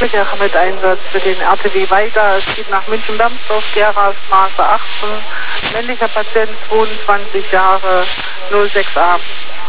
menschlicher Miteinsatz für den RTW weiter. Es geht nach München-Bernsdorf, Gera-Straße 18, männlicher Patient 22 Jahre, 06a.